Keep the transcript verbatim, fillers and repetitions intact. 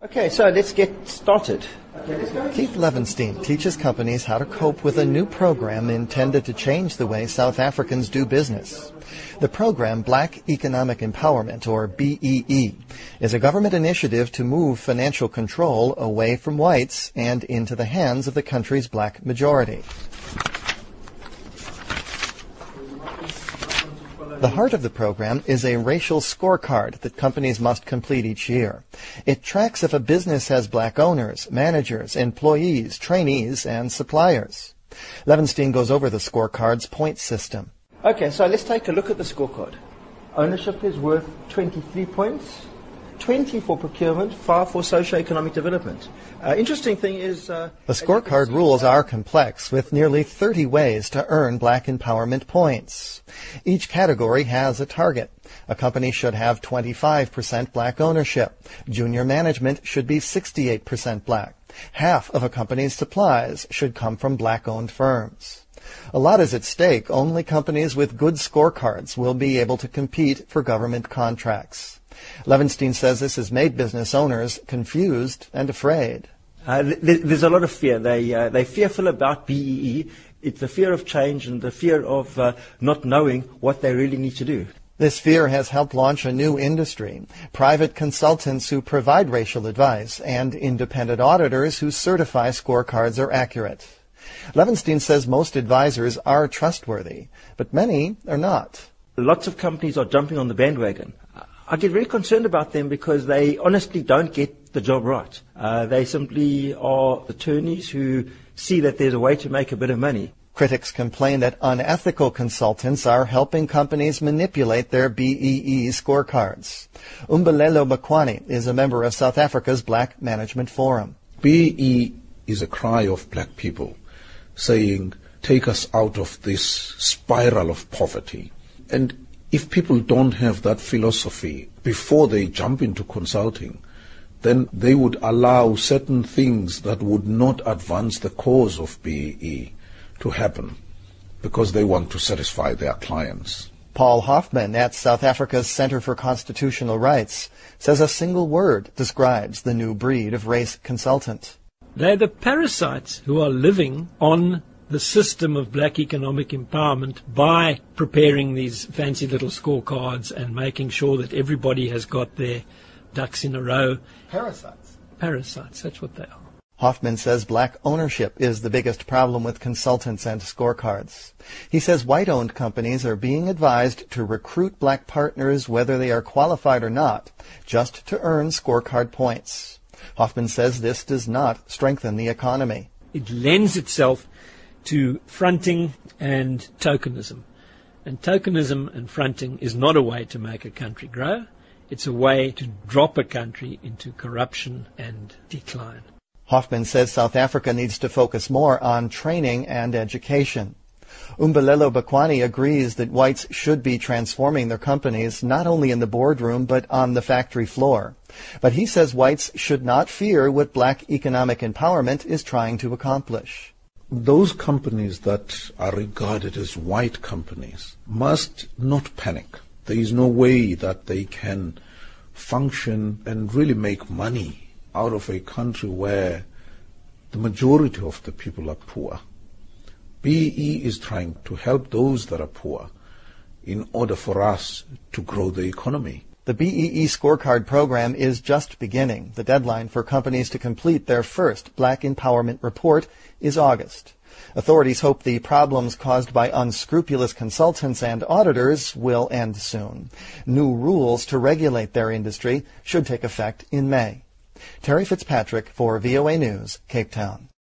Okay, so let's get started. Keith Levenstein teaches companies how to cope with a new program intended to change the way South Africans do business. The program, Black Economic Empowerment, or B E E, is a government initiative to move financial control away from whites and into the hands of the country's black majority. The heart of the program is a racial scorecard that companies must complete each year. It tracks if a business has black owners, managers, employees, trainees, and suppliers. Levenstein goes over the scorecard's point system. Okay, so let's take a look at the scorecard. Ownership is worth twenty-three points, twenty for procurement, five for socio-economic development. Uh, interesting thing is... Uh, the scorecard rules are complex, with nearly thirty ways to earn black empowerment points. Each category has a target. A company should have twenty-five percent black ownership. Junior management should be sixty-eight percent black. Half of a company's supplies should come from black-owned firms. A lot is at stake. Only companies with good scorecards will be able to compete for government contracts. Levenstein says this has made business owners confused and afraid. Uh, th- there's a lot of fear. They, uh, they're fearful about B E E. It's the fear of change and the fear of uh, not knowing what they really need to do. This fear has helped launch a new industry, private consultants who provide racial advice and independent auditors who certify scorecards are accurate. Levenstein says most advisors are trustworthy, but many are not. Lots of companies are jumping on the bandwagon. I get very concerned about them because they honestly don't get the job right. Uh, they simply are attorneys who see that there's a way to make a bit of money. Critics complain that unethical consultants are helping companies manipulate their B E E scorecards. Umbulelo Bakwani is a member of South Africa's Black Management Forum. B E is a cry of black people saying, take us out of this spiral of poverty. And if people don't have that philosophy before they jump into consulting, then they would allow certain things that would not advance the cause of B E E to happen because they want to satisfy their clients. Paul Hoffman at South Africa's Center for Constitutional Rights says a single word describes the new breed of race consultant. They're the parasites who are living on the system of black economic empowerment by preparing these fancy little scorecards and making sure that everybody has got their ducks in a row. Parasites. Parasites, that's what they are. Hoffman says black ownership is the biggest problem with consultants and scorecards. He says white-owned companies are being advised to recruit black partners whether they are qualified or not, just to earn scorecard points. Hoffman says this does not strengthen the economy. It lends itself to fronting and tokenism. And tokenism and fronting is not a way to make a country grow. It's a way to drop a country into corruption and decline. Hoffman says South Africa needs to focus more on training and education. Umbulelo Bakwani agrees that whites should be transforming their companies not only in the boardroom but on the factory floor. But he says whites should not fear what black economic empowerment is trying to accomplish. Those companies that are regarded as white companies must not panic. There is no way that they can function and really make money out of a country where the majority of the people are poor. B E E is trying to help those that are poor in order for us to grow the economy. The B E E scorecard program is just beginning. The deadline for companies to complete their first Black Empowerment Report is August. Authorities hope the problems caused by unscrupulous consultants and auditors will end soon. New rules to regulate their industry should take effect in May. Terry Fitzpatrick for V O A News, Cape Town.